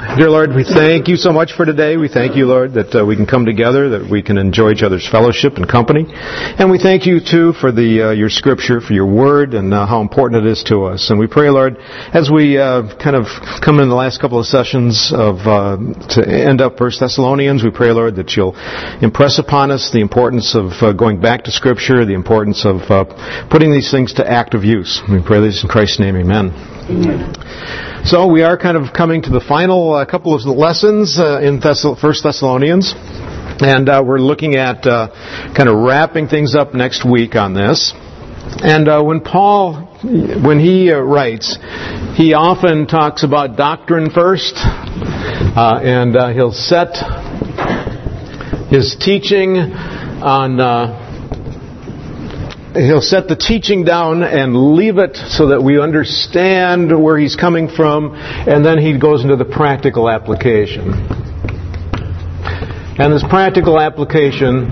Dear Lord, we thank you so much for today. We thank you, Lord, that we can come together, that we can enjoy each other's fellowship and company. And we thank you, too, for your Scripture, for your Word, and how important it is to us. And we pray, Lord, as we kind of come in the last couple of sessions to end up 1 Thessalonians, we pray, Lord, that you'll impress upon us the importance of going back to Scripture, the importance of putting these things to active use. We pray this in Christ's name, amen. So we are kind of coming to the final couple of lessons in 1 Thessalonians, and we're looking at kind of wrapping things up next week on this. And when he writes, he often talks about doctrine first, and he'll set his teaching on... He'll set the teaching down and leave it so that we understand where he's coming from, and then he goes into the practical application. And this practical application,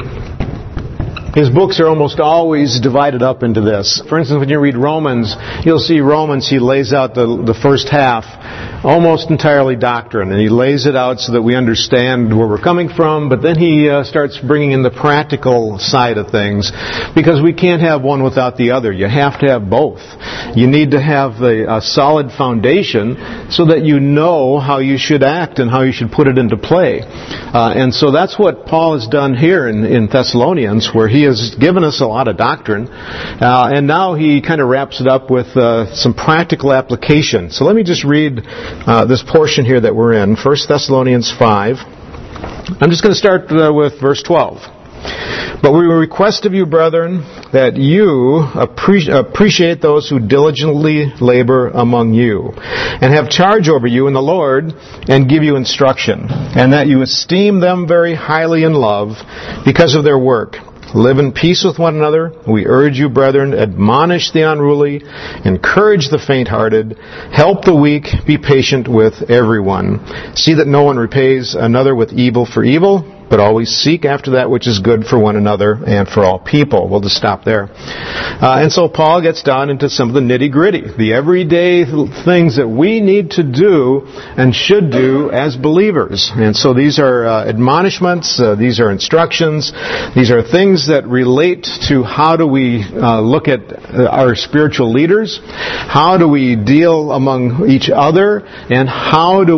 his books are almost always divided up into this. For instance, when you read Romans, you'll see Romans, he lays out the first half almost entirely doctrine, and he lays it out so that we understand where we're coming from, but then he starts bringing in the practical side of things, because we can't have one without the other. You have to have both. You need to have a solid foundation so that you know how you should act and how you should put it into play. And so that's what Paul has done here in Thessalonians, where he has given us a lot of doctrine, and now he kind of wraps it up with some practical application. So let me just read this portion here that we're in, 1 Thessalonians 5. I'm just going to start with verse 12. But we request of you, brethren, that you appreciate those who diligently labor among you, and have charge over you in the Lord, and give you instruction, and that you esteem them very highly in love because of their work. Live in peace with one another. We urge you, brethren, admonish the unruly, encourage the faint-hearted, help the weak, be patient with everyone. See that no one repays another with evil for evil, but always seek after that which is good for one another and for all people. We'll just stop there. And so Paul gets down into some of the nitty-gritty, the everyday things that we need to do and should do as believers. And so these are admonishments, these are instructions, these are things that relate to how do we look at our spiritual leaders, how do we deal among each other, and how are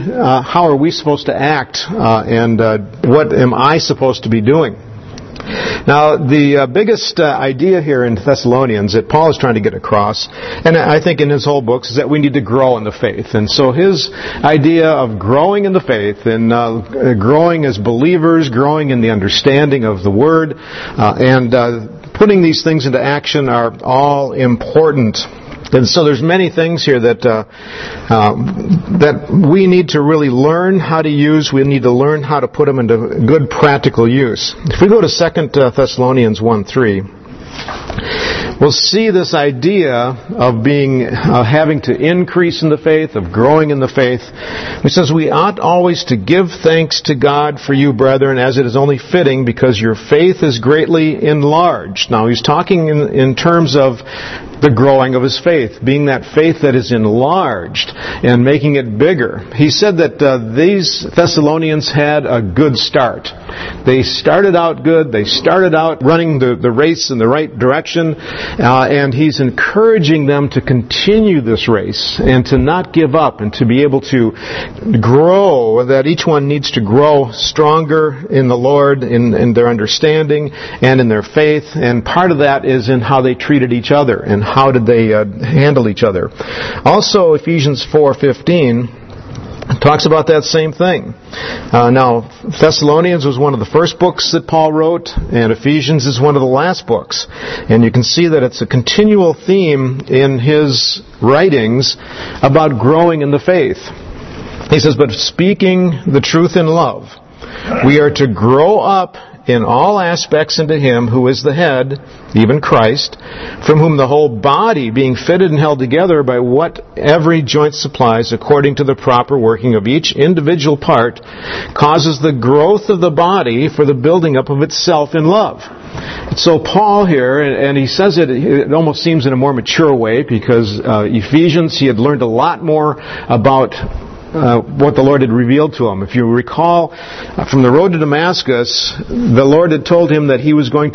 we supposed to act, and what am I supposed to be doing? Now, the biggest idea here in Thessalonians that Paul is trying to get across, and I think in his whole books, is that we need to grow in the faith. And so his idea of growing in the faith and growing as believers, growing in the understanding of the Word, and putting these things into action are all important. And so there's many things here that we need to really learn how to use. We need to learn how to put them into good practical use. If we go to 2 Thessalonians 1:3, we'll see this idea of having to increase in the faith, of growing in the faith. It says, we ought always to give thanks to God for you, brethren, as it is only fitting, because your faith is greatly enlarged. Now, he's talking in terms of the growing of his faith, being that faith that is enlarged and making it bigger. He said that these Thessalonians had a good start. They started out good. They started out running the race in the right direction, and he's encouraging them to continue this race and to not give up and to be able to grow, that each one needs to grow stronger in the Lord, in their understanding and in their faith, and part of that is in how they treated each other and how did they handle each other. Also, Ephesians 4:15 talks about that same thing. Now, Thessalonians was one of the first books that Paul wrote, and Ephesians is one of the last books. And you can see that it's a continual theme in his writings about growing in the faith. He says, but speaking the truth in love, we are to grow up in all aspects into Him who is the head, even Christ, from whom the whole body, being fitted and held together by what every joint supplies according to the proper working of each individual part, causes the growth of the body for the building up of itself in love. So Paul here, and he says it almost seems in a more mature way, because Ephesians, he had learned a lot more about what the Lord had revealed to him. If you recall, from the road to Damascus, the Lord had told him that the Lord was going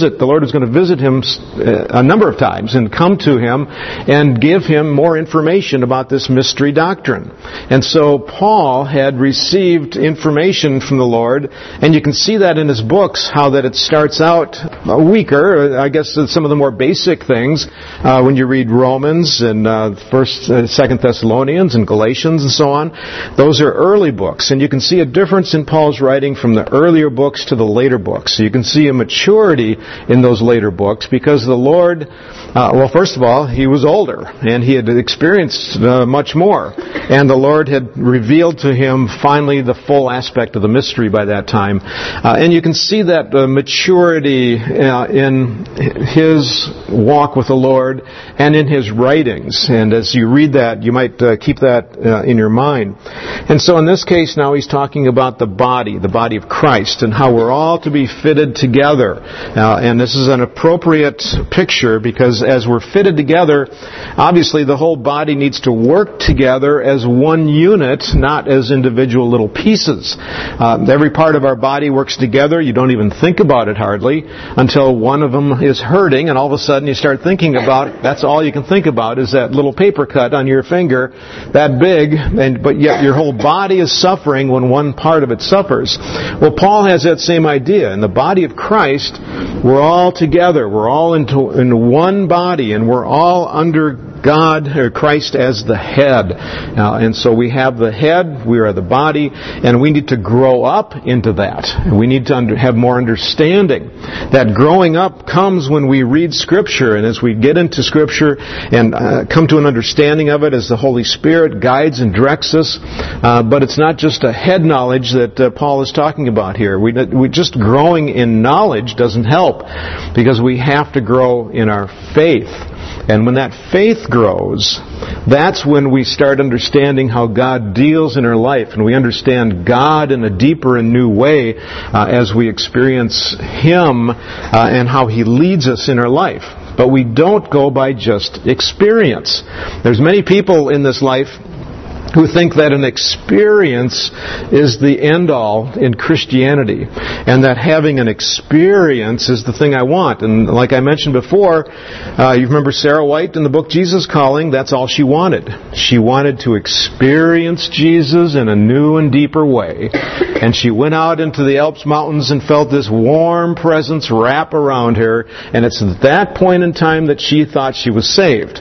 to visit him a number of times and come to him and give him more information about this mystery doctrine. And so Paul had received information from the Lord, and you can see that in his books, how that it starts out weaker. I guess some of the more basic things, when you read Romans and 1st, 2nd Thessalonians and Galatians and so on, those are early books. And you can see a difference in Paul's writing from the earlier books to the later books. So you can see a maturity in those later books because the Lord, first of all, he was older and he had experienced much more. And the Lord had revealed to him finally the full aspect of the mystery by that time. And you can see that maturity in his walk with the Lord and in his writings. And as you read that, you might keep that in your mind. And so in this case now he's talking about the body of Christ, and how we're all to be fitted together. And this is an appropriate picture because as we're fitted together, obviously the whole body needs to work together as one unit, not as individual little pieces. Every part of our body works together. You don't even think about it hardly until one of them is hurting, and all of a sudden you start thinking about, that's all you can think about is that little paper cut on your finger, that big, but yet your whole body is suffering when one part of it suffers. Well, Paul has that same idea. In the body of Christ, we're all together. We're all in one body, and we're all under God, or Christ as the head. And so we have the head, we are the body, and we need to grow up into that. We need to have more understanding. That growing up comes when we read Scripture, and as we get into Scripture and come to an understanding of it as the Holy Spirit guides and directs us. But it's not just a head knowledge that Paul is talking about here. We just growing in knowledge doesn't help, because we have to grow in our faith. And when that faith grows, that's when we start understanding how God deals in our life, and we understand God in a deeper and new way as we experience Him and how He leads us in our life. But we don't go by just experience. There's many people in this life who think that an experience is the end-all in Christianity, and that having an experience is the thing I want. And like I mentioned before, you remember Sarah White in the book Jesus Calling? That's all she wanted. She wanted to experience Jesus in a new and deeper way. And she went out into the Alps mountains and felt this warm presence wrap around her, and it's at that point in time that she thought she was saved.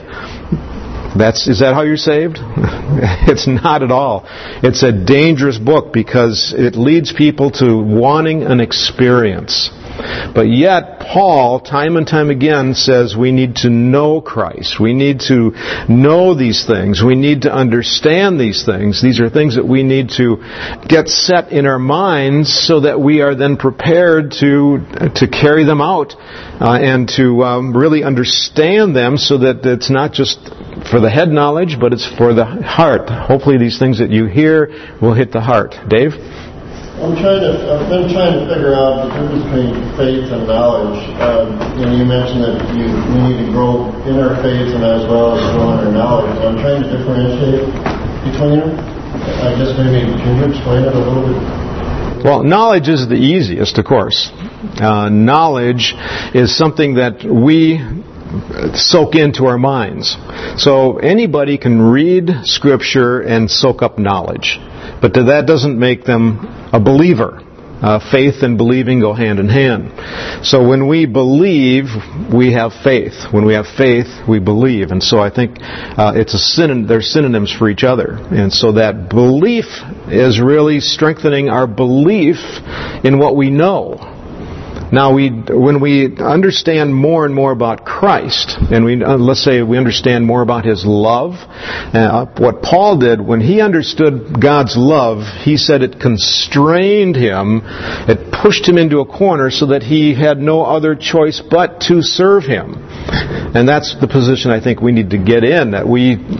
Is that how you're saved? It's not at all. It's a dangerous book because it leads people to wanting an experience. But yet, Paul, time and time again, says we need to know Christ. We need to know these things. We need to understand these things. These are things that we need to get set in our minds so that we are then prepared to carry them out and to really understand them, so that it's not just for the head knowledge, but it's for the heart. Hopefully these things that you hear will hit the heart. Dave? I've been trying to figure out the difference between faith and knowledge. You mentioned that we need to grow in our faith and as well as grow in our knowledge. I'm trying to differentiate between them. I guess maybe can you explain it a little bit? Well, knowledge is the easiest, of course. Knowledge is something that we soak into our minds. So anybody can read Scripture and soak up knowledge. But that doesn't make them a believer. Faith and believing go hand in hand. So when we believe, we have faith. When we have faith, we believe. And so I think they're synonyms for each other. And so that belief is really strengthening our belief in what we know. Now, when we understand more and more about Christ, and let's say we understand more about His love, what Paul did, when he understood God's love, he said it constrained him, it pushed him into a corner so that he had no other choice but to serve Him. And that's the position I think we need to get in, that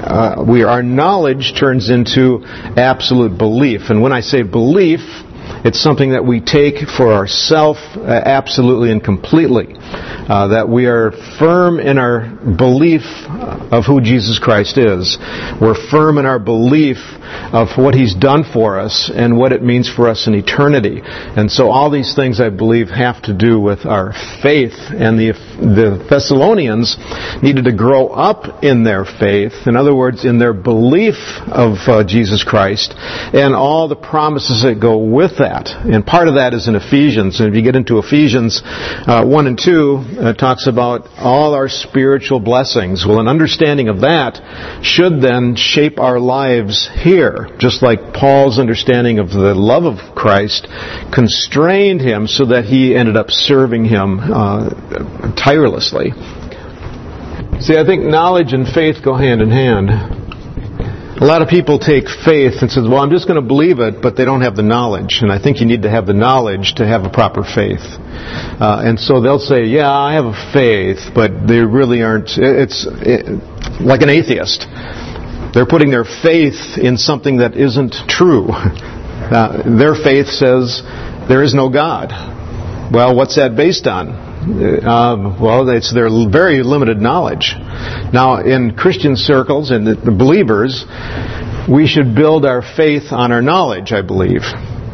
our knowledge turns into absolute belief. And when I say belief, it's something that we take for ourselves absolutely and completely. That we are firm in our belief of who Jesus Christ is. We're firm in our belief of what He's done for us and what it means for us in eternity. And so all these things, I believe, have to do with our faith. And the Thessalonians needed to grow up in their faith, in other words, in their belief of Jesus Christ, and all the promises that go with that. And part of that is in Ephesians. And if you get into Ephesians 1 and 2, it talks about all our spiritual blessings. Well, an understanding of that should then shape our lives here, just like Paul's understanding of the love of Christ constrained him so that he ended up serving Him tirelessly. See, I think knowledge and faith go hand in hand. A lot of people take faith and say, well, I'm just going to believe it, but they don't have the knowledge. And I think you need to have the knowledge to have a proper faith. And so they'll say, yeah, I have a faith, but they really aren't. It's like an atheist. They're putting their faith in something that isn't true. Their faith says there is no God. Well, what's that based on? Well, it's their very limited knowledge. Now, in Christian circles and the believers, we should build our faith on our knowledge, I believe.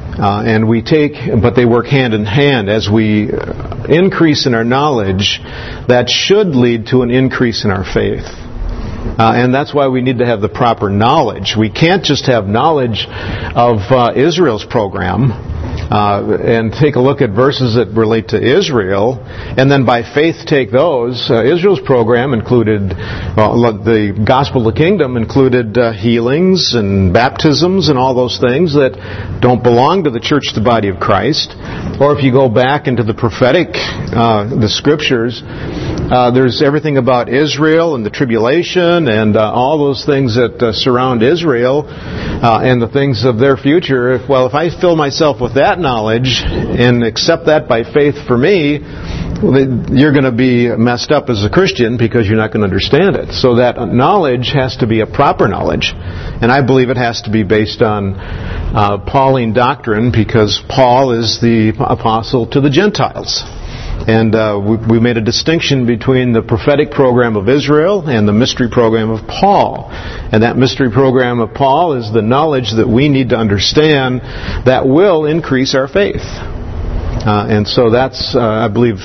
But they work hand in hand. As we increase in our knowledge, that should lead to an increase in our faith. And that's why we need to have the proper knowledge. We can't just have knowledge of Israel's program and take a look at verses that relate to Israel, and then by faith take those. Israel's program included, the gospel of the kingdom included healings and baptisms and all those things that don't belong to the church, the body of Christ. Or if you go back into the prophetic, the scriptures, there's everything about Israel and the tribulation and all those things that surround Israel and the things of their future. Well, if I fill myself with that knowledge and accept that by faith for me, you're going to be messed up as a Christian because you're not going to understand it. So that knowledge has to be a proper knowledge. And I believe it has to be based on Pauline doctrine, because Paul is the apostle to the Gentiles. And we made a distinction between the prophetic program of Israel and the mystery program of Paul. And that mystery program of Paul is the knowledge that we need to understand that will increase our faith. And so that's, I believe,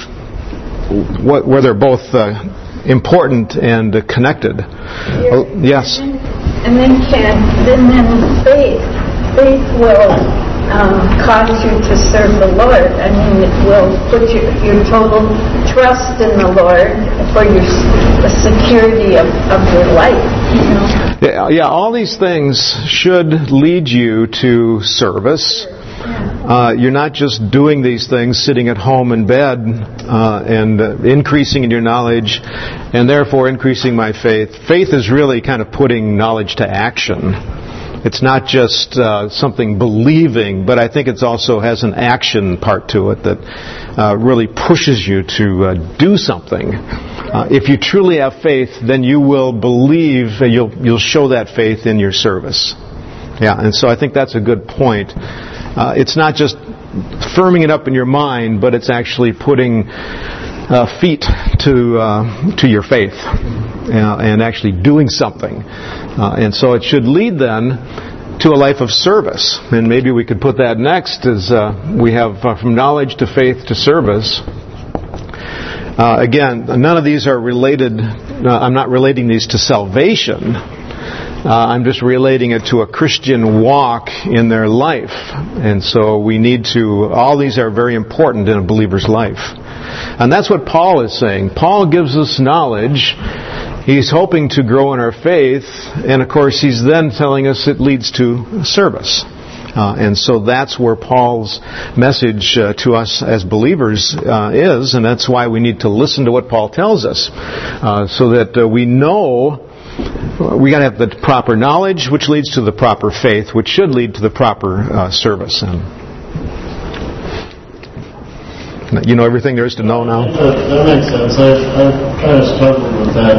where they're both important and connected. Yes? And then faith will cause you to serve the Lord. I mean, it will put your total trust in the Lord for the security of your life. You know? Yeah, all these things should lead you to service. You're not just doing these things sitting at home in bed and increasing in your knowledge and therefore increasing my faith. Faith is really kind of putting knowledge to action. It's not just something believing, but I think it also has an action part to it that really pushes you to do something. If you truly have faith, then you will believe, you'll show that faith in your service. Yeah, and so I think that's a good point. It's not just firming it up in your mind, but it's actually putting feet to your faith and actually doing something. And so it should lead then to a life of service. And maybe we could put that next as we have from knowledge to faith to service. Again, none of these are related. I'm not relating these to salvation. I'm just relating it to a Christian walk in their life. And so we need to, all these are very important in a believer's life. And that's what Paul is saying. Paul gives us knowledge. He's hoping to grow in our faith. And of course, he's then telling us it leads to service. And so that's where Paul's message to us as believers is. And that's why we need to listen to what Paul tells us. So that we know we got to have the proper knowledge, which leads to the proper faith, which should lead to the proper service. And you know everything there is to know now? That makes sense. I've kind of struggled with that.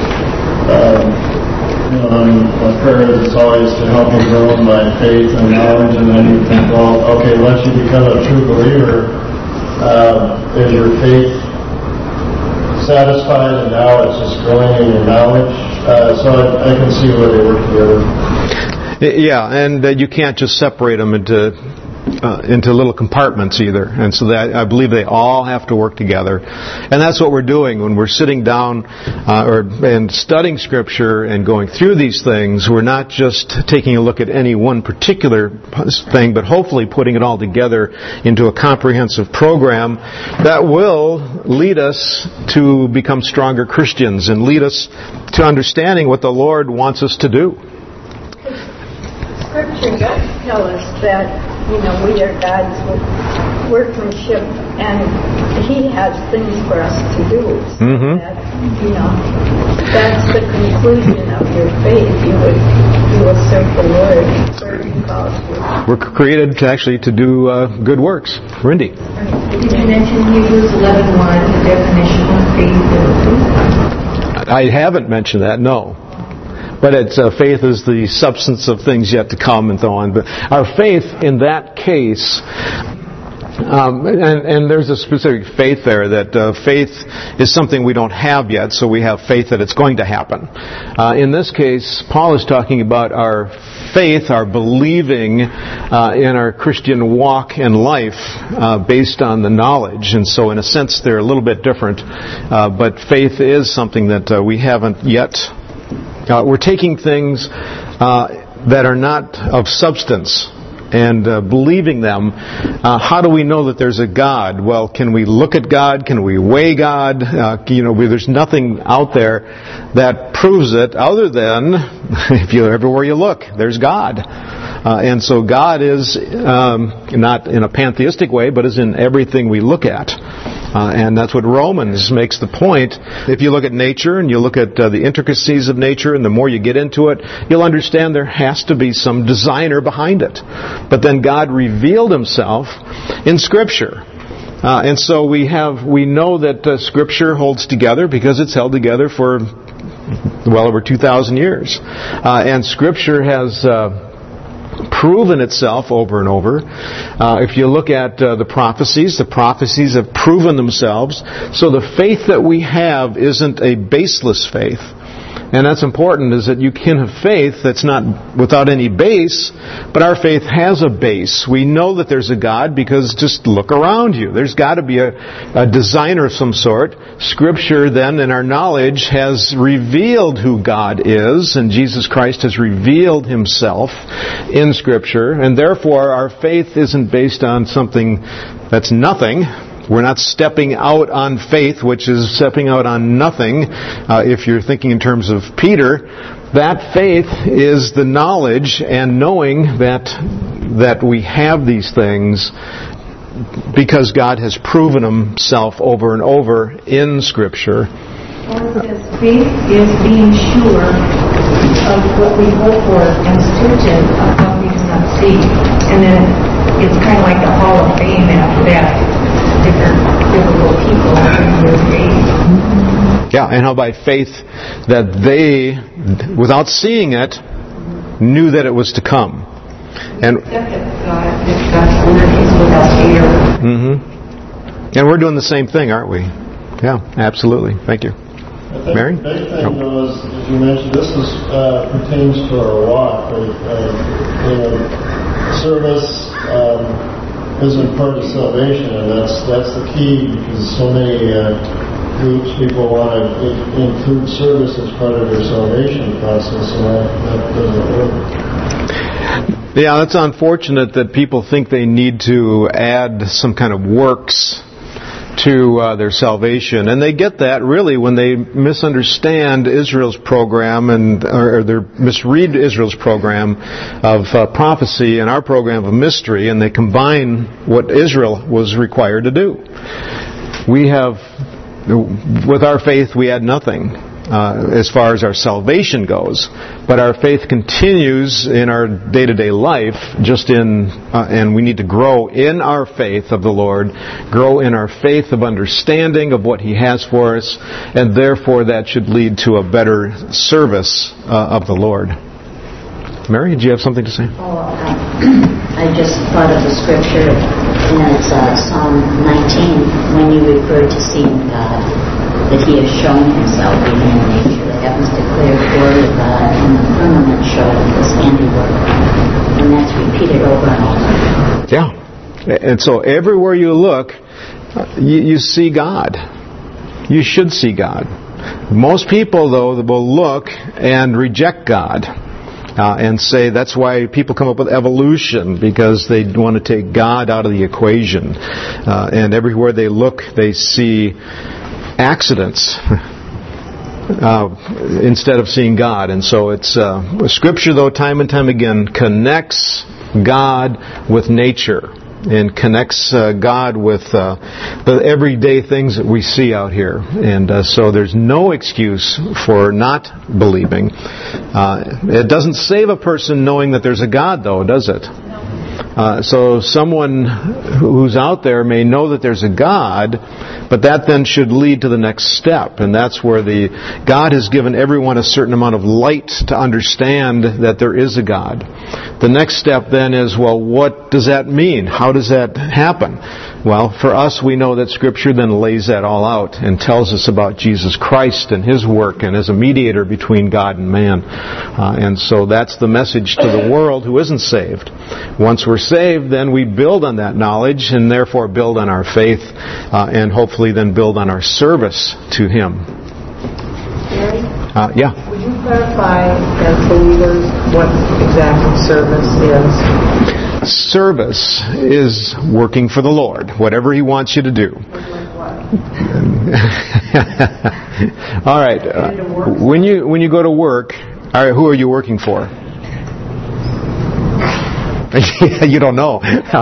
My prayer is always to help me grow in my faith and knowledge, and then you think, well, okay, once you become a true believer, is your faith satisfied, and now it's just growing in your knowledge? So I can see where they work together. Yeah, and you can't just separate them into little compartments either. And so that I believe they all have to work together. And that's what we're doing when we're sitting down and studying Scripture and going through these things. We're not just taking a look at any one particular thing, but hopefully putting it all together into a comprehensive program that will lead us to become stronger Christians and lead us to understanding what the Lord wants us to do. Scripture does tell us that, we are God's workmanship, and He has things for us to do. So that, that's the conclusion of your faith. You will serve the Lord where He calls you. We're created to do good works. Rindy. Did you mention Hebrews 11:1, the definition of faith? I haven't mentioned that, no. But faith is the substance of things yet to come and so on. But our faith in that case, and there's a specific faith there, that faith is something we don't have yet, so we have faith that it's going to happen. In this case, Paul is talking about our faith, our believing in our Christian walk and life based on the knowledge. And so in a sense they're a little bit different. But faith is something that we haven't yet. We're taking things that are not of substance and believing them. How do we know that there's a God? Well, can we look at God? Can we weigh God? There's nothing out there that proves it other than everywhere you look, there's God. And so God is not in a pantheistic way, but is in everything we look at. And that's what Romans makes the point. If you look at nature and you look at the intricacies of nature, and the more you get into it, you'll understand there has to be some designer behind it. But then God revealed Himself in Scripture. And so we know that Scripture holds together because it's held together for well over 2,000 years. And Scripture has proven itself over and over. If you look at the prophecies have proven themselves. So the faith that we have isn't a baseless faith. And that's important, is that you can have faith that's not without any base, but our faith has a base. We know that there's a God because just look around you. There's got to be a designer of some sort. Scripture then, in our knowledge, has revealed who God is, and Jesus Christ has revealed Himself in Scripture, and therefore our faith isn't based on something that's nothing. We're not stepping out on faith, which is stepping out on nothing. If you're thinking in terms of Peter, that faith is the knowledge and knowing that we have these things because God has proven Himself over and over in Scripture. Well, it says faith is being sure of what we hope for and certain of what we do not see. And then it's kind of like the Hall of Fame after that. Different people in their faith. Yeah, and how by faith that they, without seeing it, knew that it was to come. And God's word is without fear. And we're doing the same thing, aren't we? Yeah, absolutely. Thank you. I think Mary? the big thing, though, is, as you mentioned, this pertains to our walk. Service isn't part of salvation, and that's the key, because so many groups, people want to include service as part of their salvation process, and that doesn't work. Yeah, that's unfortunate that people think they need to add some kind of works to their salvation, and they get that really when they misunderstand Israel's program or they misread Israel's program of prophecy and our program of mystery, and they combine what Israel was required to do. With our faith, we add nothing as far as our salvation goes, but our faith continues in our day-to-day life, and we need to grow in our faith of the Lord, grow in our faith of understanding of what He has for us, and therefore that should lead to a better service of the Lord. Mary, did you have something to say? I just thought of the scripture, and it's Psalm 19, when you refer to seeing God, that He has shown Himself even in nature, that heavens declare the glory of God, and the firmament show His handiwork. And that's repeated over and over. Yeah. And so everywhere you look, you see God. You should see God. Most people, though, will look and reject God. And say that's why people come up with evolution, because they want to take God out of the equation. And everywhere they look, they see accidents instead of seeing God. And so it's Scripture, though, time and time again, connects God with nature and connects God with the everyday things that we see out here. And so there's no excuse for not believing. It doesn't save a person knowing that there's a God, though, does it? So someone who's out there may know that there's a God, but that then should lead to the next step. And that's where God has given everyone a certain amount of light to understand that there is a God. The next step then is, well, what does that mean? How does that happen? Well, for us, we know that Scripture then lays that all out and tells us about Jesus Christ and His work and as a mediator between God and man. And so that's the message to the world who isn't saved. Once we're saved, then we build on that knowledge and therefore build on our faith and hopefully then build on our service to Him. Gary? Yeah. Would you clarify as believers what exactly service is? Service is working for the Lord, whatever He wants you to do. All right. When you go to work, all right, who are you working for? You don't know.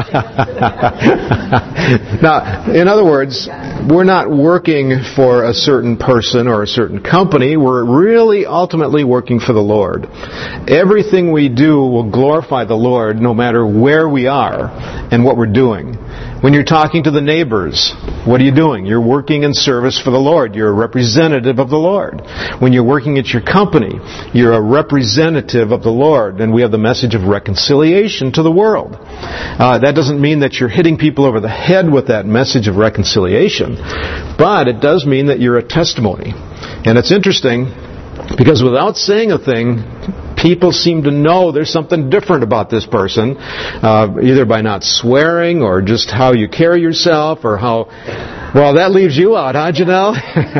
Now, in other words, we're not working for a certain person or a certain company. We're really ultimately working for the Lord. Everything we do will glorify the Lord no matter where we are and what we're doing. When you're talking to the neighbors, what are you doing? You're working in service for the Lord. You're a representative of the Lord. When you're working at your company, you're a representative of the Lord. And we have the message of reconciliation to the world. That doesn't mean that you're hitting people over the head with that message of reconciliation, but it does mean that you're a testimony. And it's interesting, because without saying a thing, people seem to know there's something different about this person, either by not swearing or just how you carry yourself or how... Well, that leaves you out, huh, Janelle?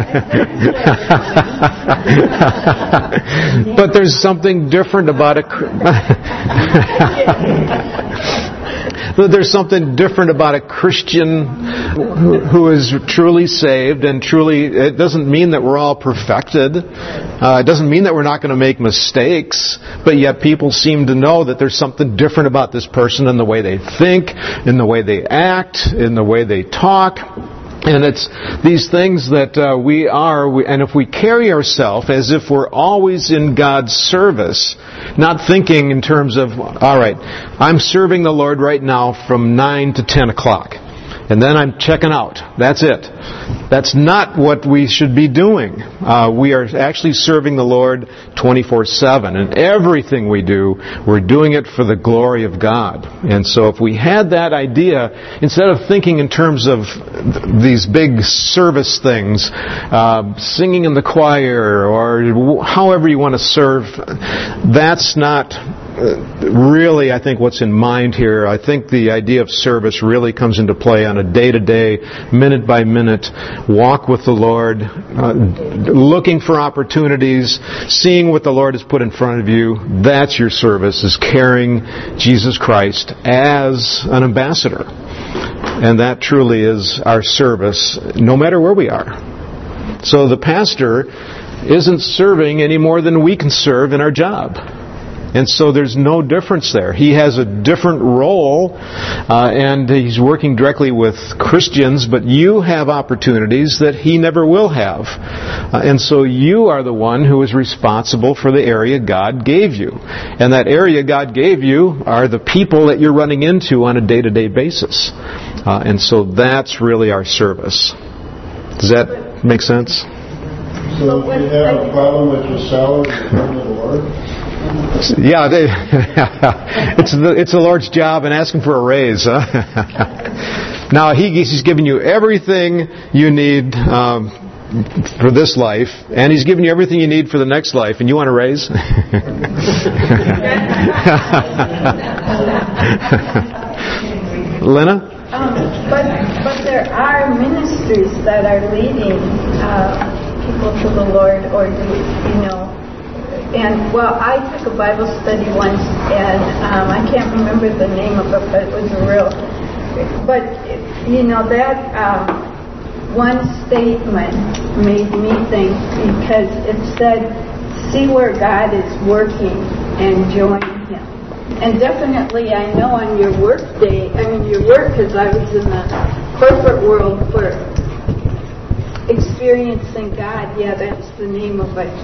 But there's something different about There's something different about a Christian who is truly saved and truly... It doesn't mean that we're all perfected. It doesn't mean that we're not going to make mistakes, but yet people seem to know that there's something different about this person in the way they think, in the way they act, in the way they talk. And it's these things that and if we carry ourselves as if we're always in God's service, not thinking in terms of, all right, I'm serving the Lord right now from 9 to 10 o'clock. And then I'm checking out. That's it. That's not what we should be doing. We are actually serving the Lord 24/7. And everything we do, we're doing it for the glory of God. And so if we had that idea, instead of thinking in terms of these big service things, singing in the choir or however you want to serve, that's not... really, I think what's in mind here, I think the idea of service really comes into play on a day-to-day, minute-by-minute walk with the Lord, looking for opportunities, seeing what the Lord has put in front of you. That's your service, is carrying Jesus Christ as an ambassador. And that truly is our service, no matter where we are. So the pastor isn't serving any more than we can serve in our job. And so there's no difference there. He has a different role, and he's working directly with Christians, but you have opportunities that he never will have. And so you are the one who is responsible for the area God gave you. And that area God gave you are the people that you're running into on a day-to-day basis. And so that's really our service. Does that make sense? So if you have a problem with your salary, you come to the Lord? Yeah, it's the Lord's job and asking for a raise. Huh? Now, He's given you everything you need for this life, and He's given you everything you need for the next life, and you want a raise? Lena? But there are ministries that are leading people to the Lord, or and I took a Bible study once, and I can't remember the name of it, but it was that one statement made me think, because it said, see where God is working and join Him. And definitely I know on your work day, your work, because I was in the corporate world for experiencing God. Yeah, that's the name of it.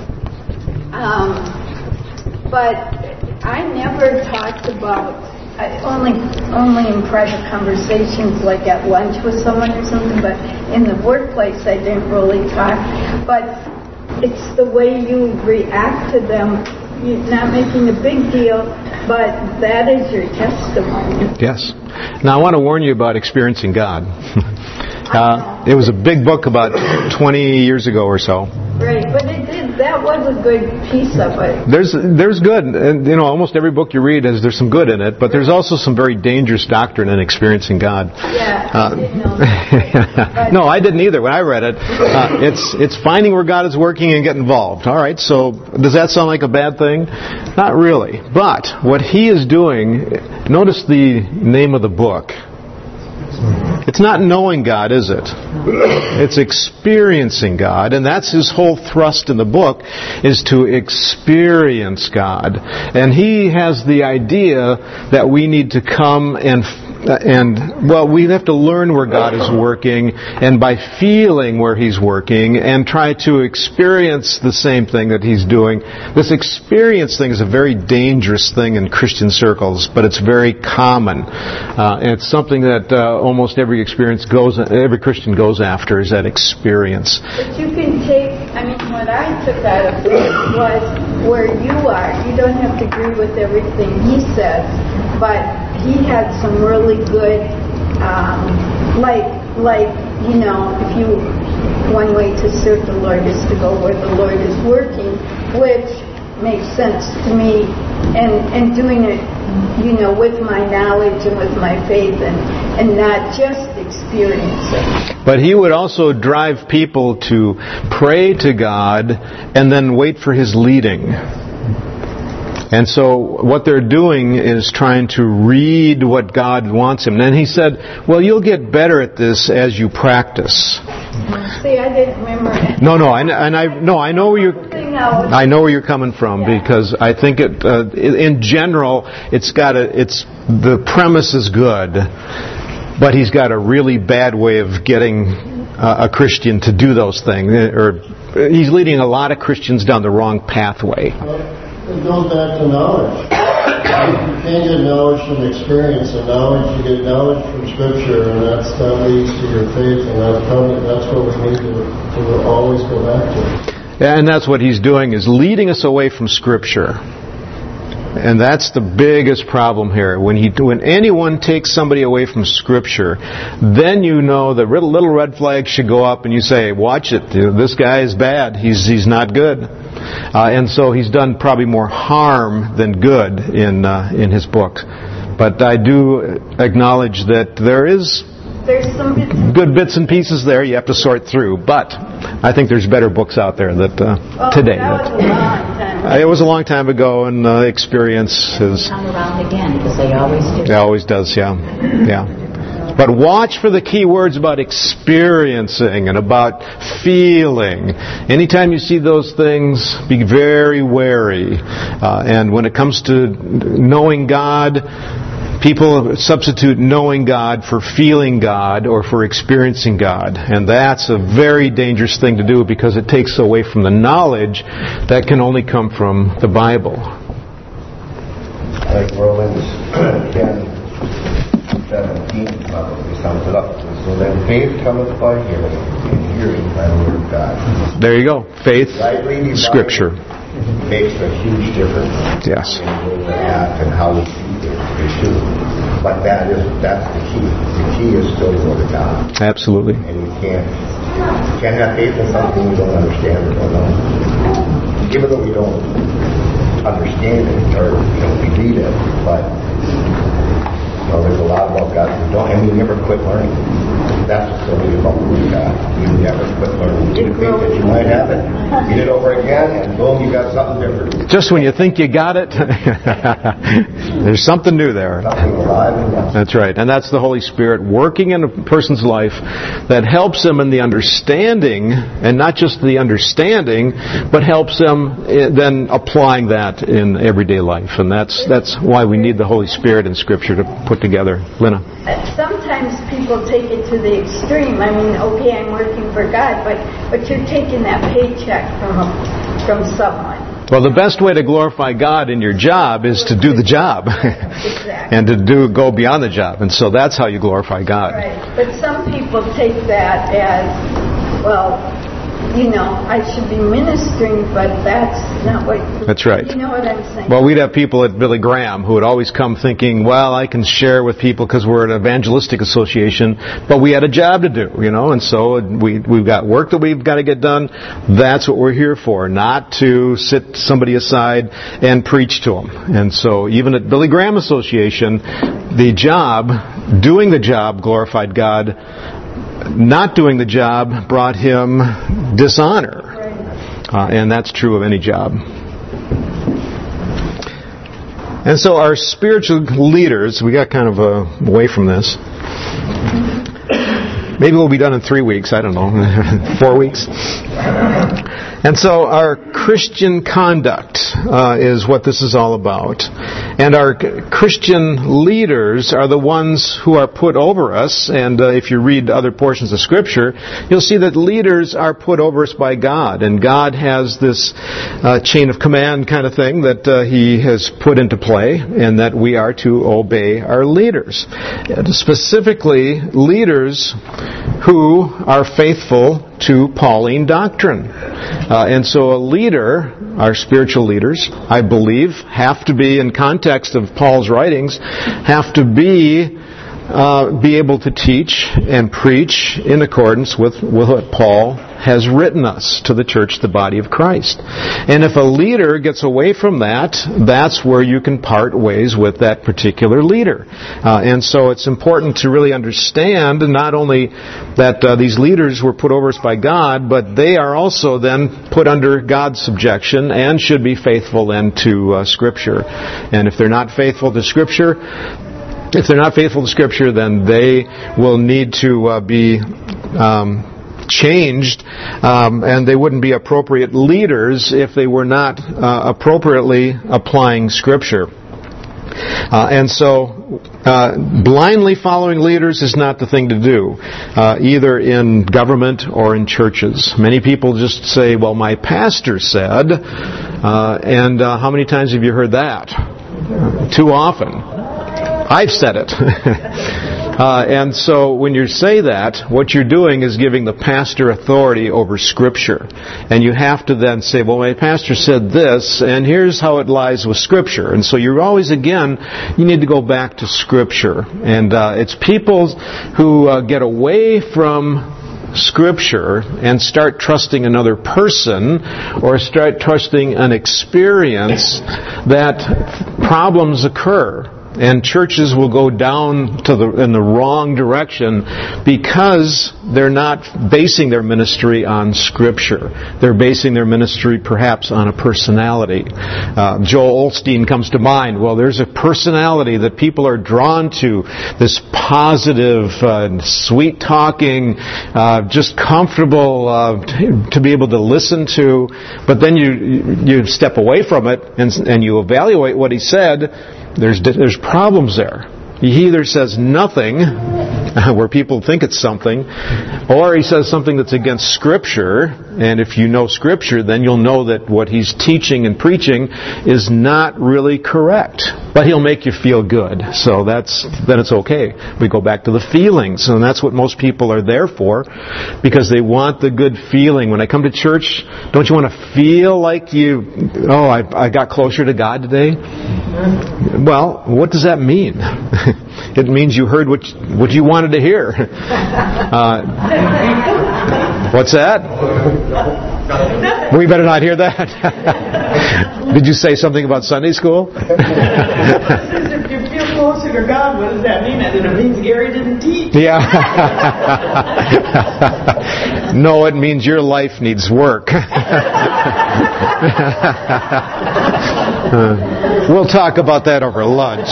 But I never talked about, only in private conversations, like at lunch with someone or something, but in the workplace I didn't really talk. But it's the way you react to them. You're not making a big deal, but that is your testimony. Yes. Now I want to warn you about experiencing God. It was a big book about 20 years ago or so. Right, but that was a good piece of it. There's good, and almost every book you read there's some good in it, but there's also some very dangerous doctrine in experiencing God. Yeah, I didn't know that. No, I didn't either when I read it. It's finding where God is working and get involved. All right, so does that sound like a bad thing? Not really. But what he is doing, notice the name of the book. It's not knowing God, is it? It's experiencing God, and that's his whole thrust in the book, is to experience God. And he has the idea that we need to come and we have to learn where God is working, and by feeling where He's working, and try to experience the same thing that He's doing. This experience thing is a very dangerous thing in Christian circles, but it's very common. And it's something that almost every Christian goes after, is that experience. But you can take, what I took out of it was where you are. You don't have to agree with everything he says, but he had some really good, one way to serve the Lord is to go where the Lord is working, which makes sense to me, and doing it, with my knowledge and with my faith, and not just experiencing. But he would also drive people to pray to God and then wait for His leading. And so what they're doing is trying to read what God wants him. And then he said, well, you'll get better at this as you practice. See, I didn't remember it. No, I know where you're coming from, because I think in general, the premise is good, but he's got a really bad way of getting a Christian to do those things, or he's leading a lot of Christians down the wrong pathway. It goes back to knowledge. You can't get knowledge from experience, and you get knowledge from Scripture, and that leads to your faith, and that's what we need to always go back to. And that's what he's doing, is leading us away from Scripture. And that's the biggest problem here. When anyone takes somebody away from Scripture, then you know the little red flag should go up, and you say, watch it, this guy is bad, he's not good. And so he's done probably more harm than good in his book. But I do acknowledge that there's some good bits and pieces there you have to sort through. But I think there's better books out there today. It was a long time ago, and experience is... Come around again, because they always do. It always does, yeah. But watch for the key words about experiencing and about feeling. Anytime you see those things, be very wary. And when it comes to knowing God, people substitute knowing God for feeling God or for experiencing God. And that's a very dangerous thing to do, because it takes away from the knowledge that can only come from the Bible. Like Romans 10:17 probably sums it up. So then faith cometh by hearing, and hearing by the word of God. There you go. Faith, Scripture. Makes a huge difference. Yes. In where we're at and how we see things. But that's the key. The key is still the Word of God. Absolutely. And you can't have faith in something you don't understand or don't know. Even though we don't understand it or we read it, but there's a lot about God we don't, and we never quit learning. That's what's so neat about the Word of God. You never quit learning. You think that you might have it, read it over again, and boom, you got something different. Just when you think you got it, there's something new there. Something alive and yes. That's right. And that's the Holy Spirit working in a person's life that helps them in the understanding, and not just the understanding, but helps them then applying that in everyday life. And that's why we need the Holy Spirit in Scripture to put together. Lena? Sometimes people take it to the extreme. I mean, okay, I'm working for God, but you're taking that paycheck from someone. Well, the best way to glorify God in your job is to do the job. Exactly. And to go beyond the job. And so that's how you glorify God. Right. But some people take that as, well, I should be ministering, but that's not what... That's right. You know what I'm saying? Well, we'd have people at Billy Graham who would always come thinking, well, I can share with people because we're an evangelistic association, but we had a job to do, and so we've got work that we've got to get done. That's what we're here for, not to sit somebody aside and preach to them. And so even at Billy Graham Association, doing the job glorified God. Not doing the job brought him dishonor. And that's true of any job. And so our spiritual leaders, we got kind of away from this. Maybe we'll be done in 3 weeks, I don't know, 4 weeks. And so our Christian conduct is what this is all about. And our Christian leaders are the ones who are put over us. And if you read other portions of Scripture, you'll see that leaders are put over us by God. And God has this chain of command kind of thing that He has put into play, and that we are to obey our leaders. And specifically, leaders who are faithful to Pauline doctrine. And so a leader, our spiritual leaders, I believe, have to be, in context of Paul's writings, have to be able to teach and preach in accordance with what Paul has written us to the church, the body of Christ. And if a leader gets away from that, that's where you can part ways with that particular leader. And so it's important to really understand not only that these leaders were put over us by God, but they are also then put under God's subjection and should be faithful then to Scripture. And if they're not faithful to Scripture, then they will need to be changed, and they wouldn't be appropriate leaders if they were not appropriately applying Scripture. And so blindly following leaders is not the thing to do, either in government or in churches. Many people just say, well, my pastor said, and how many times have you heard that? Too often. I've said it. And so when you say that, what you're doing is giving the pastor authority over Scripture. And you have to then say, well, my pastor said this, and here's how it lies with Scripture. And so you're always, again, you need to go back to Scripture. And it's people who get away from Scripture and start trusting another person or start trusting an experience that problems occur. And churches will go down in the wrong direction because they're not basing their ministry on Scripture. They're basing their ministry perhaps on a personality. Joel Osteen comes to mind. Well, there's a personality that people are drawn to, this positive, sweet-talking, just comfortable to be able to listen to. But then you step away from it and you evaluate what he said. There's problems there. He either says nothing, where people think it's something, or he says something that's against Scripture, and if you know Scripture, then you'll know that what he's teaching and preaching is not really correct. But he'll make you feel good. So then it's okay. We go back to the feelings, and that's what most people are there for, because they want the good feeling. When I come to church, don't you want to feel like I got closer to God today? Well, what does that mean? It means you heard what you wanted to hear. What's that? We better not hear that. Did you say something about Sunday school? If you feel closer to God, what does that mean? It means Gary didn't teach. Yeah. No, it means your life needs work. We'll talk about that over lunch.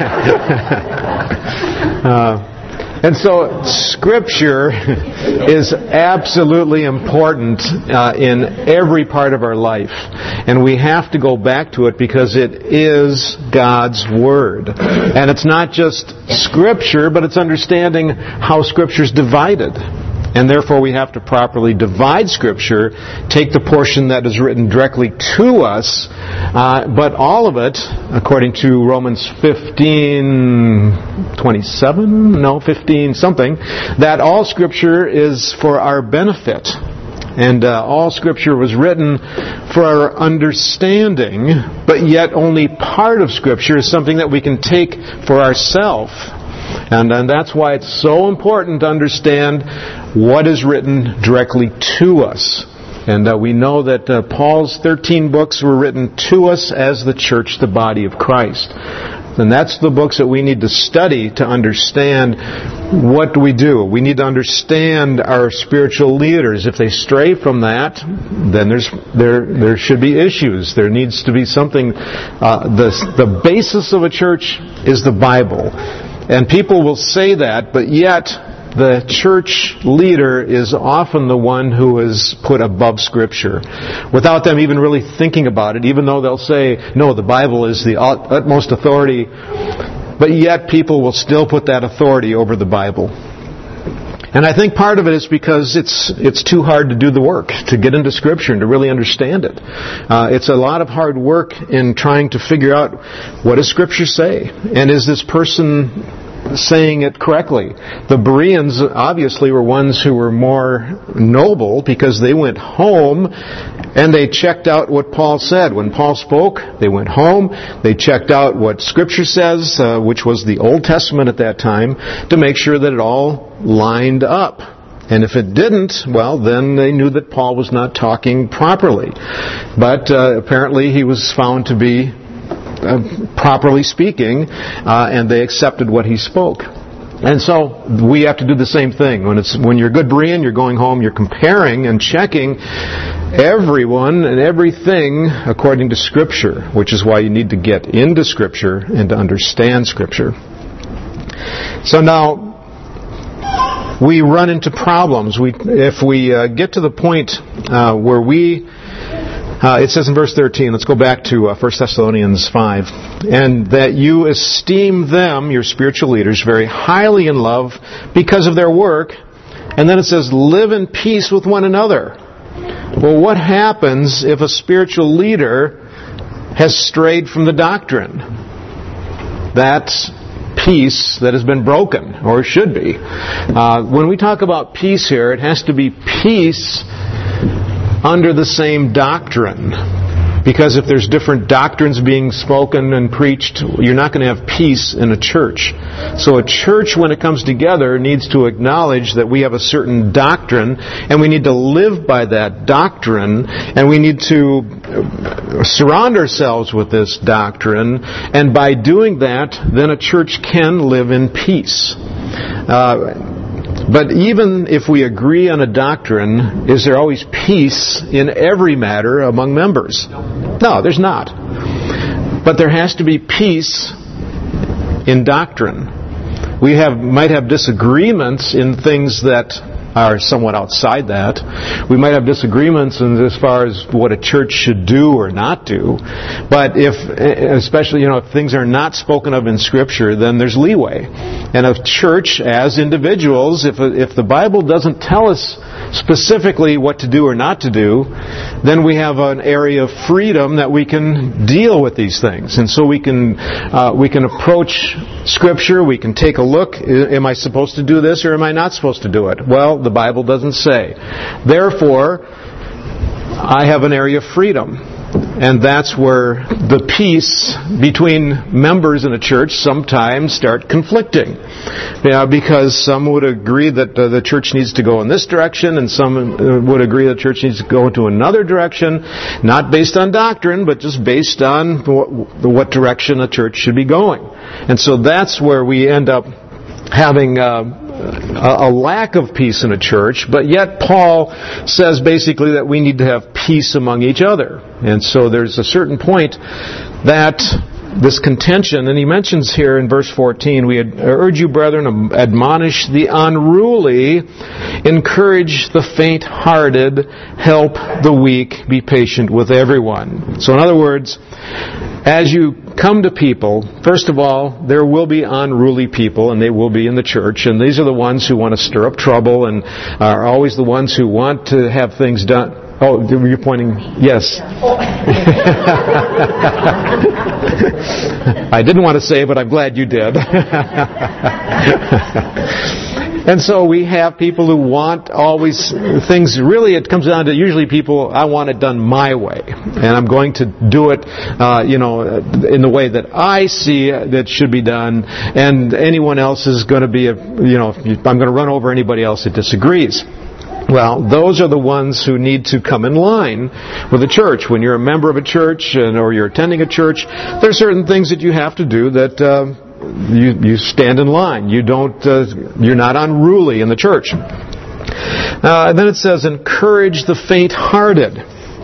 And so Scripture is absolutely important in every part of our life. And we have to go back to it because it is God's Word. And it's not just Scripture, but it's understanding how Scripture is divided. And therefore we have to properly divide Scripture, take the portion that is written directly to us, but all of it, according to Romans 15 something, that all Scripture is for our benefit. And all Scripture was written for our understanding, but yet only part of Scripture is something that we can take for ourselves. And that's why it's so important to understand what is written directly to us. And we know that Paul's 13 books were written to us as the church, the body of Christ. And that's the books that we need to study to understand what do we do. We need to understand our spiritual leaders. If they stray from that, then there should be issues. There needs to be something. The basis of a church is the Bible. And people will say that, but yet the church leader is often the one who is put above Scripture, without them even really thinking about it, even though they'll say, no, the Bible is the utmost authority, but yet people will still put that authority over the Bible. And I think part of it is because it's too hard to do the work, to get into Scripture and to really understand it. It's a lot of hard work in trying to figure out, what does Scripture say? And is this person saying it correctly? The Bereans obviously were ones who were more noble because they went home and they checked out what Paul said. When Paul spoke, they went home, they checked out what Scripture says, which was the Old Testament at that time, to make sure that it all lined up. And if it didn't, well, then they knew that Paul was not talking properly. But apparently he was found to be properly speaking, and they accepted what he spoke. And so we have to do the same thing. When you're a good Berean, you're going home, you're comparing and checking everyone and everything according to Scripture, which is why you need to get into Scripture and to understand Scripture. So now, we run into problems. If we get to the point where it says in verse 13, let's go back to 1 Thessalonians 5, and that you esteem them, your spiritual leaders, very highly in love because of their work. And then it says, live in peace with one another. Well, what happens if a spiritual leader has strayed from the doctrine? That's peace that has been broken, or should be. When we talk about peace here, it has to be peace under the same doctrine. Because if there's different doctrines being spoken and preached, you're not going to have peace in a church. So a church, when it comes together, needs to acknowledge that we have a certain doctrine, and we need to live by that doctrine, and we need to surround ourselves with this doctrine, and by doing that, then a church can live in peace. But even if we agree on a doctrine, is there always peace in every matter among members? No, there's not. But there has to be peace in doctrine. We might have disagreements in things that are somewhat outside that. We might have disagreements as far as what a church should do or not do. But especially if things are not spoken of in Scripture, then there's leeway. And a church, as individuals, if the Bible doesn't tell us specifically what to do or not to do, then we have an area of freedom that we can deal with these things. And so we can approach Scripture, we can take a look, am I supposed to do this or am I not supposed to do it? Well, the Bible doesn't say. Therefore, I have an area of freedom. And that's where the peace between members in a church sometimes start conflicting. Because some would agree that the church needs to go in this direction, and some would agree the church needs to go into another direction, not based on doctrine, but just based on what direction a church should be going. And so that's where we end up having a lack of peace in a church, but yet Paul says basically that we need to have peace among each other. And so there's a certain point that this contention, and he mentions here in verse 14, we urge you, brethren, admonish the unruly, encourage the faint-hearted, help the weak, be patient with everyone. So in other words, as you come to people, first of all, there will be unruly people, and they will be in the church, and these are the ones who want to stir up trouble and are always the ones who want to have things done. Oh, you're pointing? Yes. I didn't want to say it, but I'm glad you did. And so we have people who want always things, really it comes down to usually people, I want it done my way. And I'm going to do it, in the way that I see that should be done. And anyone else is going to be, I'm going to run over anybody else that disagrees. Well, those are the ones who need to come in line with the church. When you're a member of a church or you're attending a church, there are certain things that you have to do that you stand in line. You're not unruly in the church. And then it says, encourage the faint-hearted.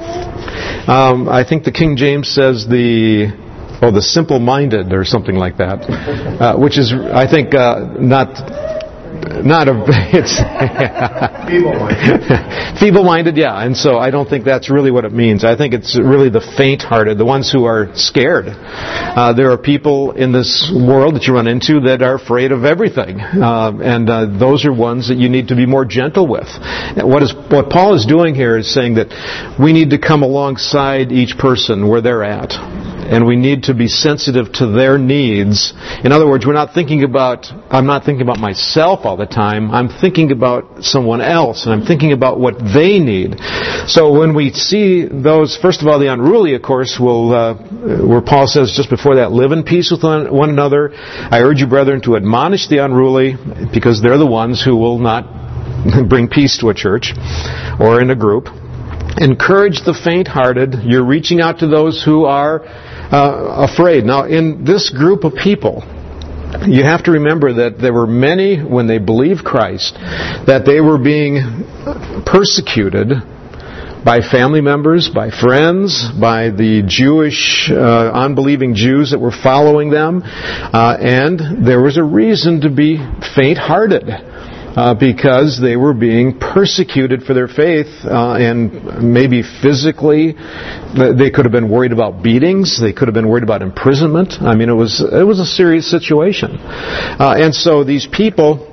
I think the King James says the simple-minded or something like that, which is, I think, it's feeble-minded, yeah. And so I don't think that's really what it means. I think it's really the faint-hearted, the ones who are scared. There are people in this world that you run into that are afraid of everything, and those are ones that you need to be more gentle with. What Paul is doing here is saying that we need to come alongside each person where they're at. And we need to be sensitive to their needs. In other words, I'm not thinking about myself all the time. I'm thinking about someone else, and I'm thinking about what they need. So when we see those, first of all, the unruly, of course, where Paul says just before that, live in peace with one another. I urge you, brethren, to admonish the unruly, because they're the ones who will not bring peace to a church or in a group. Encourage the faint-hearted. You're reaching out to those who are afraid. Now, in this group of people, you have to remember that there were many, when they believed Christ, that they were being persecuted by family members, by friends, by the Jewish, unbelieving Jews that were following them, and there was a reason to be faint-hearted. Because they were being persecuted for their faith, and maybe physically, they could have been worried about beatings. They could have been worried about imprisonment. I mean, it was a serious situation, and so these people,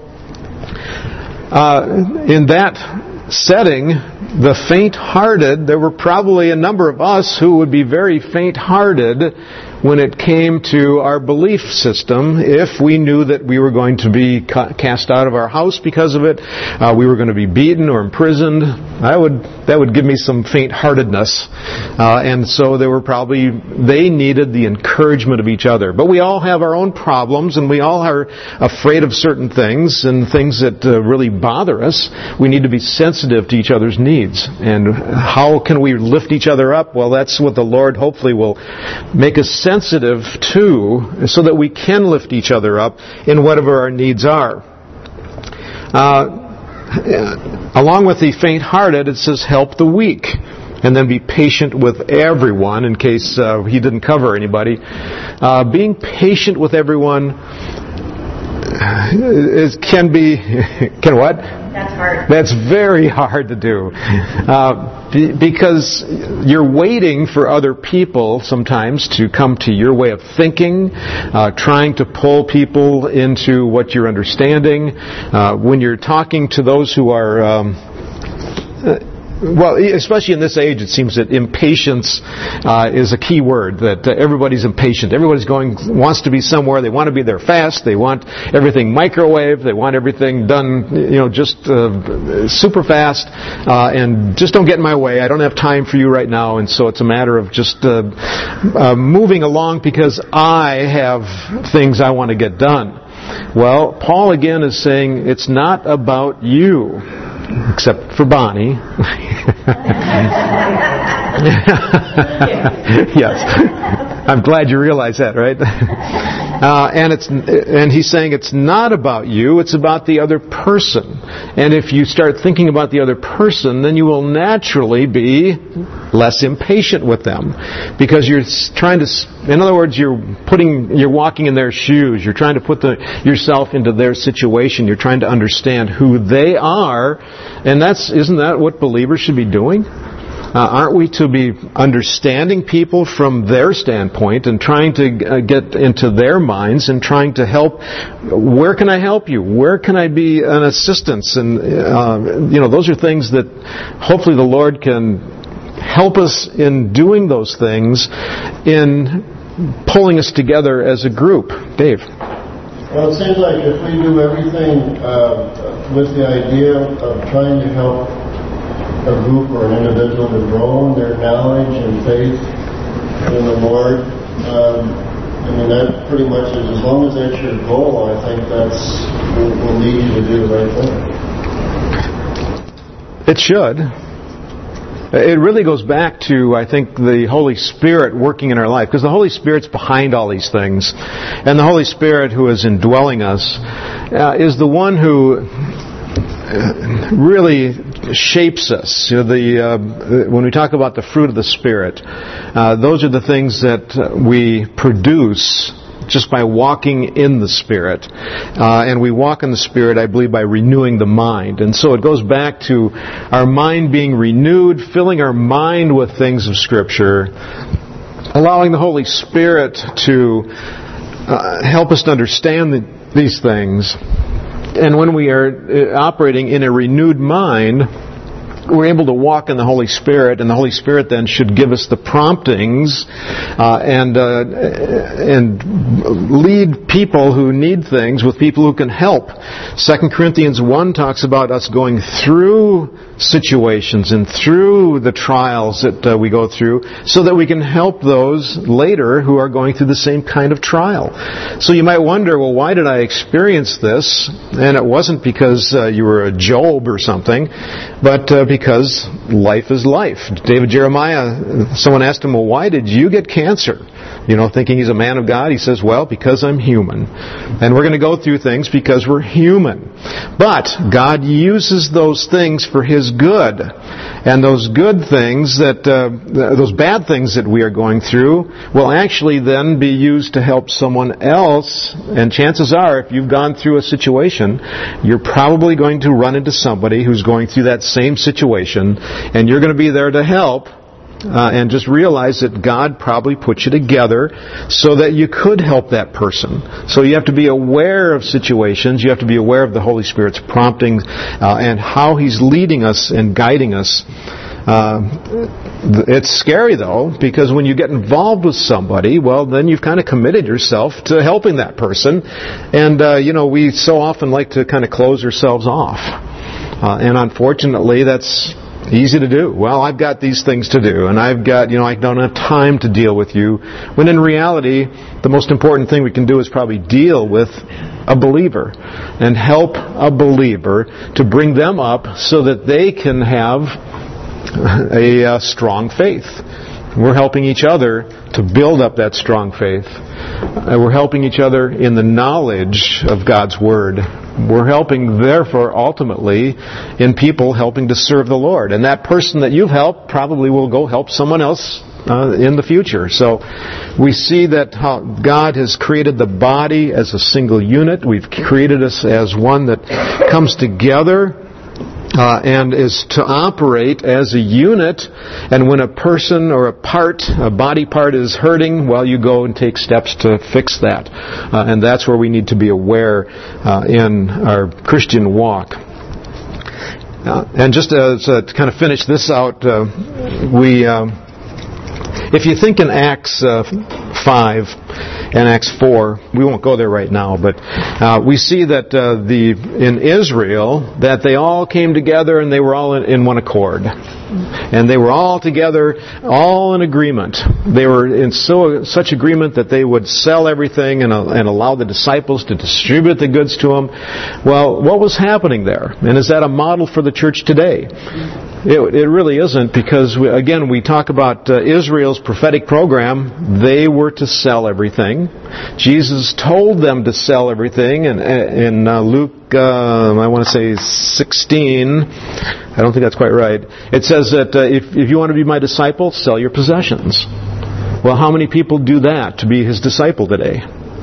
in that setting, the faint-hearted, there were probably a number of us who would be very faint-hearted when it came to our belief system. If we knew that we were going to be cast out of our house because of it, we were going to be beaten or imprisoned, that would give me some faint-heartedness. And so they needed the encouragement of each other. But we all have our own problems, and we all are afraid of certain things and things that really bother us. We need to be sensitive to each other's needs. And how can we lift each other up? Well, that's what the Lord hopefully will make us sensitive to, so that we can lift each other up in whatever our needs are. Along with the faint-hearted, it says help the weak, and then be patient with everyone, in case he didn't cover anybody. Being patient with everyone can what? That's hard. That's very hard to do. Because you're waiting for other people sometimes to come to your way of thinking, trying to pull people into what you're understanding. When you're talking to those who are Well, especially in this age, it seems that impatience is a key word, that everybody's impatient. Everybody's wants to be somewhere. They want to be there fast. They want everything microwave. They want everything done, just super fast. And just don't get in my way. I don't have time for you right now. And so it's a matter of just moving along because I have things I want to get done. Well, Paul again is saying it's not about you. Except for Bonnie. Yes. I'm glad you realize that, right? And he's saying it's not about you, it's about the other person. And if you start thinking about the other person, then you will naturally be less impatient with them. Because you're trying to, in other words, you're walking in their shoes. You're trying to put yourself into their situation. You're trying to understand who they are. And isn't that what believers should be doing? Aren't we to be understanding people from their standpoint and trying to get into their minds and trying to help? Where can I help you? Where can I be an assistance? And those are things that hopefully the Lord can help us in doing those things, in pulling us together as a group. Dave. Well, it seems like if we do everything with the idea of trying to help a group or an individual to grow in their knowledge and faith in the Lord, that pretty much is, as long as that's your goal, I think will lead you to do the right thing. It should. It really goes back to, I think, the Holy Spirit working in our life, because the Holy Spirit's behind all these things. And the Holy Spirit, who is indwelling us, is the one who really shapes us. When we talk about the fruit of the Spirit, those are the things that we produce just by walking in the Spirit. And we walk in the Spirit, I believe, by renewing the mind. And so it goes back to our mind being renewed, filling our mind with things of Scripture, allowing the Holy Spirit to help us to understand these things. And when we are operating in a renewed mind, we're able to walk in the Holy Spirit, and the Holy Spirit then should give us the promptings and lead people who need things with people who can help. 2 Corinthians 1 talks about us going through situations and through the trials that we go through so that we can help those later who are going through the same kind of trial. So you might wonder, well, why did I experience this? And it wasn't because you were a Job or something, but because life is life. David Jeremiah, someone asked him, well, why did you get cancer? Thinking he's a man of God. He says, well, because I'm human. And we're going to go through things because we're human. But God uses those things for His good. And those good things those bad things that we are going through will actually then be used to help someone else. And chances are, if you've gone through a situation, you're probably going to run into somebody who's going through that same situation. And you're going to be there to help. And just realize that God probably put you together so that you could help that person. So you have to be aware of situations. You have to be aware of the Holy Spirit's promptings and how He's leading us and guiding us. It's scary, though, because when you get involved with somebody, well, then you've kind of committed yourself to helping that person. And, we so often like to kind of close ourselves off. And unfortunately, that's easy to do. Well, I've got these things to do, and I've got, I don't have time to deal with you. When in reality, the most important thing we can do is probably deal with a believer and help a believer to bring them up so that they can have a strong faith. We're helping each other to build up that strong faith. We're helping each other in the knowledge of God's Word. We're helping, therefore, ultimately, in people helping to serve the Lord. And that person that you've helped probably will go help someone else in the future. So we see that how God has created the body as a single unit. We've created us as one that comes together and is to operate as a unit. And when a person or a body part is hurting, well, you go and take steps to fix that. And that's where we need to be aware in our Christian walk. And just to kind of finish this out, if you think in Acts 5 and Acts 4, we won't go there right now, but we see that in Israel, that they all came together and they were all in one accord. And they were all together, all in agreement. They were in such agreement that they would sell everything and allow the disciples to distribute the goods to them. Well, what was happening there? And is that a model for the church today? It really isn't, because we talk about Israel's prophetic program. They were to sell everything. Jesus told them to sell everything in Luke, I want to say 16. I don't think that's quite right. It says that if you want to be my disciple, sell your possessions. Well, how many people do that to be his disciple today?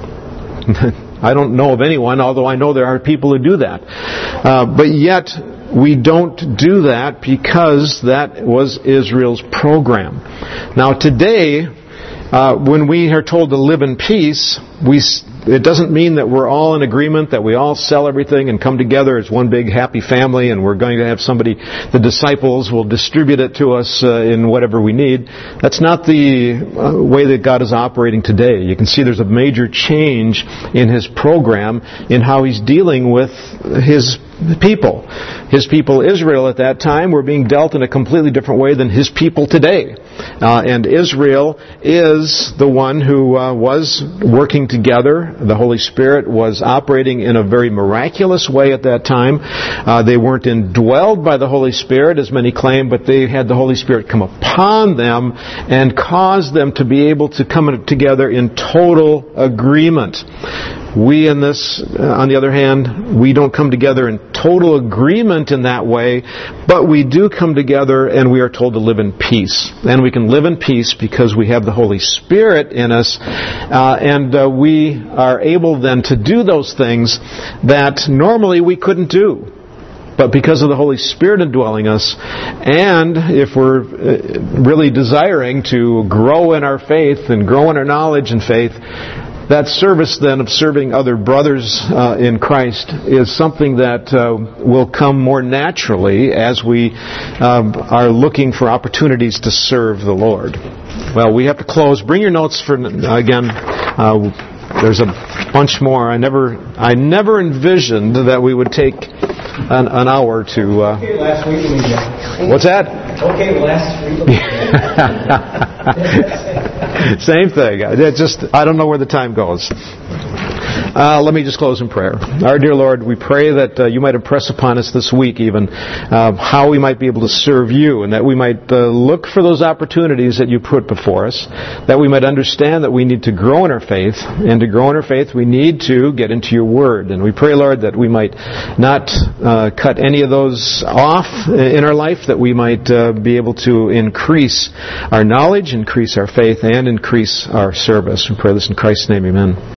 I don't know of anyone, although I know there are people who do that. But yet, we don't do that because that was Israel's program. Now today, when we are told to live in peace, it doesn't mean that we're all in agreement, that we all sell everything and come together as one big happy family and we're going to have somebody, the disciples will distribute it to us in whatever we need. That's not the way that God is operating today. You can see there's a major change in His program in how He's dealing with His people. His people, Israel, at that time, were being dealt in a completely different way than His people today. And Israel is the one who was working together. The Holy Spirit was operating in a very miraculous way at that time. They weren't indwelled by the Holy Spirit, as many claim, but they had the Holy Spirit come upon them and cause them to be able to come together in total agreement. We in this, on the other hand, we don't come together in total agreement in that way, but we do come together and we are told to live in peace. And we can live in peace because we have the Holy Spirit in us, and we are able then to do those things that normally we couldn't do. But because of the Holy Spirit indwelling us, and if we're really desiring to grow in our faith and grow in our knowledge and faith, that service then of serving other brothers in Christ is something that will come more naturally as we are looking for opportunities to serve the Lord. Well, we have to close. Bring your notes for again. There's a bunch more. I never envisioned that we would take an hour to. Okay, last week we did. What's that? Okay, last week. Same thing. I don't know where the time goes. Let me just close in prayer. Our dear Lord, we pray that you might impress upon us this week even how we might be able to serve you, and that we might look for those opportunities that you put before us, that we might understand that we need to grow in our faith, and to grow in our faith we need to get into your word. And we pray, Lord, that we might not cut any of those off in our life, that we might be able to increase our knowledge, increase our faith, and increase our service. We pray this in Christ's name, amen.